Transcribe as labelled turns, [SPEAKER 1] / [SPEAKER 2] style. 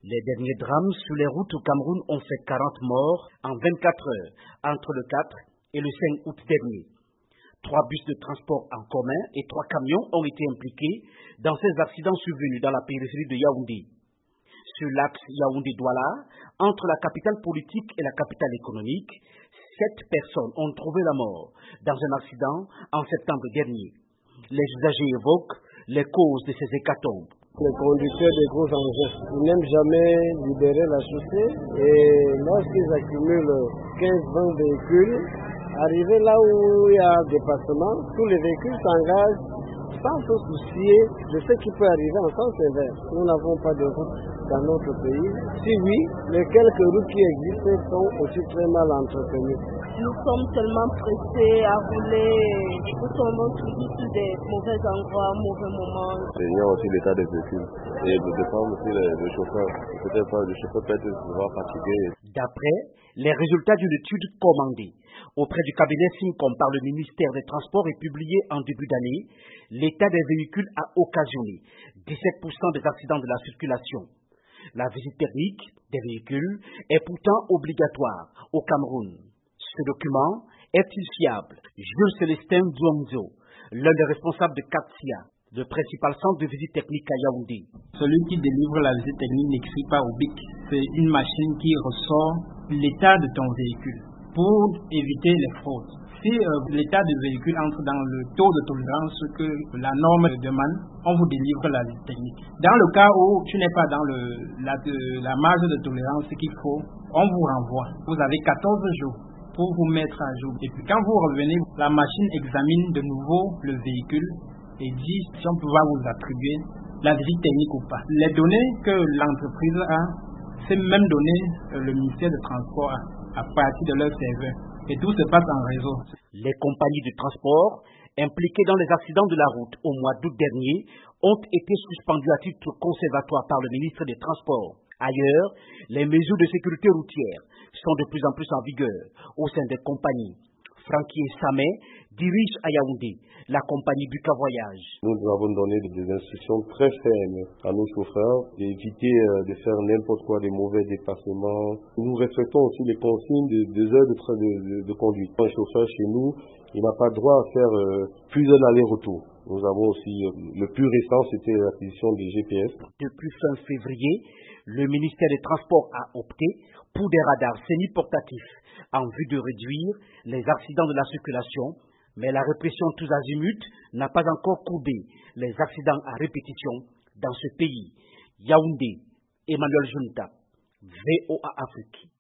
[SPEAKER 1] Les derniers drames sur les routes au Cameroun ont fait 40 morts en 24 heures entre le 4 et le 5 août dernier. 3 bus de transport en commun et 3 camions ont été impliqués dans ces accidents survenus dans la périphérie de Yaoundé. Sur l'axe Yaoundé-Douala, entre la capitale politique et la capitale économique, 7 personnes ont trouvé la mort dans un accident en septembre dernier. Les usagers évoquent les causes de ces hécatombes.
[SPEAKER 2] Les conducteurs des gros engins n'aiment jamais libérer la chaussée et lorsqu'ils accumulent 15-20 véhicules, arrivés là où il y a dépassement, tous les véhicules s'engagent sans se soucier de ce qui peut arriver en sens inverse. Nous n'avons pas de route dans notre pays. Si oui, les quelques routes qui existent sont aussi très mal entretenues.
[SPEAKER 3] Nous sommes tellement pressés à rouler, nous tombons toujours sur des mauvais endroits, mauvais moments.
[SPEAKER 4] Il y a aussi l'état des véhicules et de dépendre aussi le chauffeur. Le chauffeur peut être souvent fatigué.
[SPEAKER 1] D'après les résultats d'une étude commandée auprès du cabinet Syncom par le ministère des Transports et publiée en début d'année, l'état des véhicules a occasionné 17% des accidents de la circulation. La visite technique des véhicules est pourtant obligatoire au Cameroun. Ce document est-il fiable? Jules Célestin Douamzo, l'un des responsables de CATSIA, le principal centre de visite technique à Yaoundé.
[SPEAKER 5] Celui qui délivre la visite technique n'écrit pas au BIC. C'est une machine qui ressort l'état de ton véhicule pour éviter les fraudes. Si l'état du véhicule entre dans le taux de tolérance que la norme demande, on vous délivre la visite technique. Dans le cas où tu n'es pas dans la marge de tolérance qu'il faut, on vous renvoie. Vous avez 14 jours pour vous mettre à jour. Et puis quand vous revenez, la machine examine de nouveau le véhicule et dit si on peut vous attribuer la visite technique ou pas. Les données que l'entreprise a, ces mêmes données, le ministère des Transports a à partir de leur serveur. Et tout se passe en réseau.
[SPEAKER 1] Les compagnies de transport impliquées dans les accidents de la route au mois d'août dernier ont été suspendues à titre conservatoire par le ministre des Transports. Ailleurs, les mesures de sécurité routière sont de plus en plus en vigueur au sein des compagnies. Francky Samé dirige à Yaoundé la compagnie Buka Voyage.
[SPEAKER 4] Nous avons donné des instructions très fermes à nos chauffeurs d'éviter de faire n'importe quoi, des mauvais dépassements. Nous respectons aussi les consignes des heures de conduite. Un chauffeur chez nous, il n'a pas droit à faire plusieurs allers-retours. Nous avons aussi, le plus récent, c'était l'acquisition des GPS.
[SPEAKER 1] Depuis fin février, le ministère des Transports a opté pour des radars semi-portatifs en vue de réduire les accidents de la circulation, mais la répression tous azimuts n'a pas encore courbé les accidents à répétition dans ce pays. Yaoundé, Emmanuel Junta, VOA Afrique.